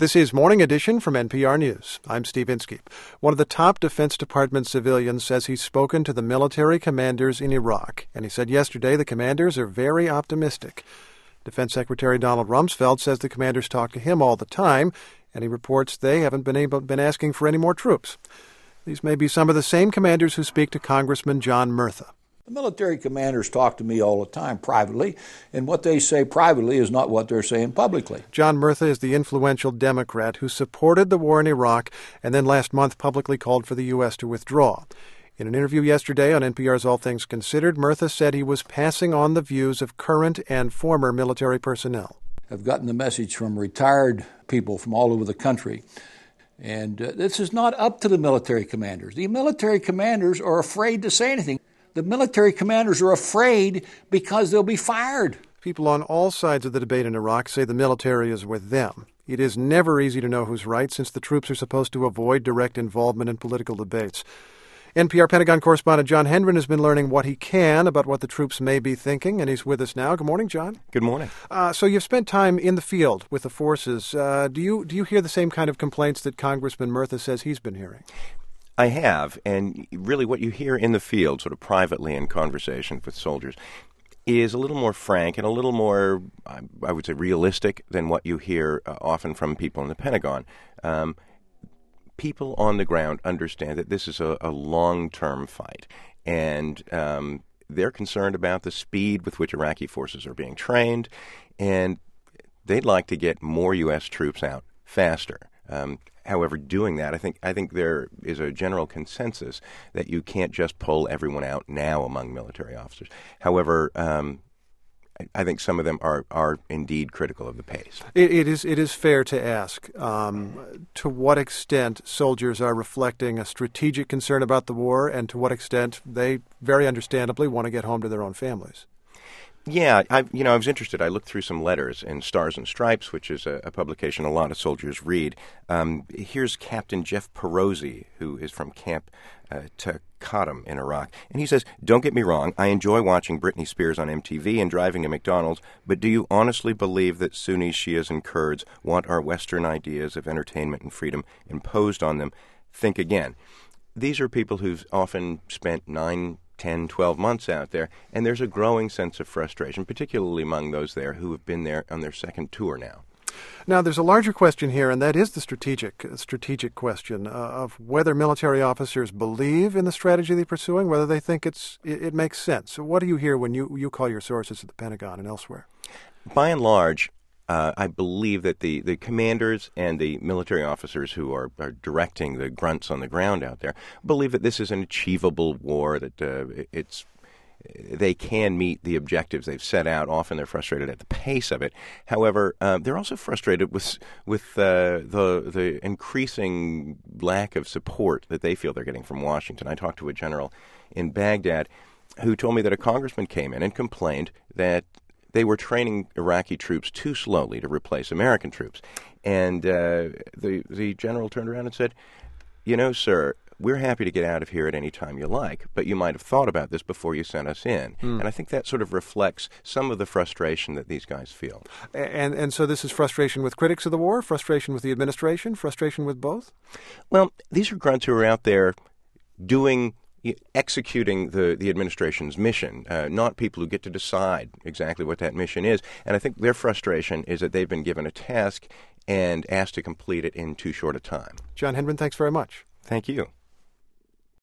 This is Morning Edition from NPR News. I'm Steve Inskeep. One of the top Defense Department civilians says he's spoken to the military commanders in Iraq, and he said yesterday the commanders are very optimistic. Defense Secretary Donald Rumsfeld says the commanders talk to him all the time, and he reports they haven't been asking for any more troops. These may be some of the same commanders who speak to Congressman John Murtha. The military commanders talk to me all the time privately, and what they say privately is not what they're saying publicly. John Murtha is the influential Democrat who supported the war in Iraq and then last month publicly called for the U.S. to withdraw. In an interview yesterday on NPR's All Things Considered, Murtha said he was passing on the views of current and former military personnel. I've gotten the message from retired people from all over the country. And this is not up to the military commanders. The military commanders are afraid to say anything. The military commanders are afraid because they'll be fired. People on all sides of the debate in Iraq say the military is with them. It is never easy to know who's right, since the troops are supposed to avoid direct involvement in political debates. NPR Pentagon correspondent John Hendren has been learning what he can about what the troops may be thinking, and he's with us now. Good morning, John. Good morning. So you've spent time in the field with the forces. Do you hear the same kind of complaints that Congressman Murtha says he's been hearing? I have, and really what you hear in the field, sort of privately in conversation with soldiers, is a little more frank and a little more, I would say, realistic than what you hear often from people in the Pentagon. People on the ground understand that this is a long-term fight, and they're concerned about the speed with which Iraqi forces are being trained, and they'd like to get more U.S. troops out faster. However, doing that, I think there is a general consensus that you can't just pull everyone out now among military officers. However, I think some of them are indeed critical of the pace. It is fair to ask to what extent soldiers are reflecting a strategic concern about the war, and to what extent they very understandably want to get home to their own families. Yeah, I was interested. I looked through some letters in Stars and Stripes, which is a publication a lot of soldiers read. Here's Captain Jeff Perosi, who is from Camp Taqadum in Iraq. And he says, "Don't get me wrong, I enjoy watching Britney Spears on MTV and driving to McDonald's, but do you honestly believe that Sunnis, Shias, and Kurds want our Western ideas of entertainment and freedom imposed on them? Think again." These are people who've often spent 9, 10, 12 months out there, and there's a growing sense of frustration, particularly among those there who have been there on their second tour now. Now, there's a larger question here, and that is the strategic question of whether military officers believe in the strategy they're pursuing, whether they think it makes sense. So what do you hear when you call your sources at the Pentagon and elsewhere? By and large, I believe that the commanders and the military officers who are directing the grunts on the ground out there believe that this is an achievable war, that they can meet the objectives they've set out. Often they're frustrated at the pace of it. However, they're also frustrated with the increasing lack of support that they feel they're getting from Washington. I talked to a general in Baghdad who told me that a congressman came in and complained that they were training Iraqi troops too slowly to replace American troops. And the general turned around and said, "You know, sir, we're happy to get out of here at any time you like, but you might have thought about this before you sent us in." And I think that sort of reflects some of the frustration that these guys feel. And so this is frustration with critics of the war, frustration with the administration, frustration with both? Well, these are grunts who are out there executing the administration's mission, not people who get to decide exactly what that mission is. And I think their frustration is that they've been given a task and asked to complete it in too short a time. John Hendren, thanks very much. Thank you.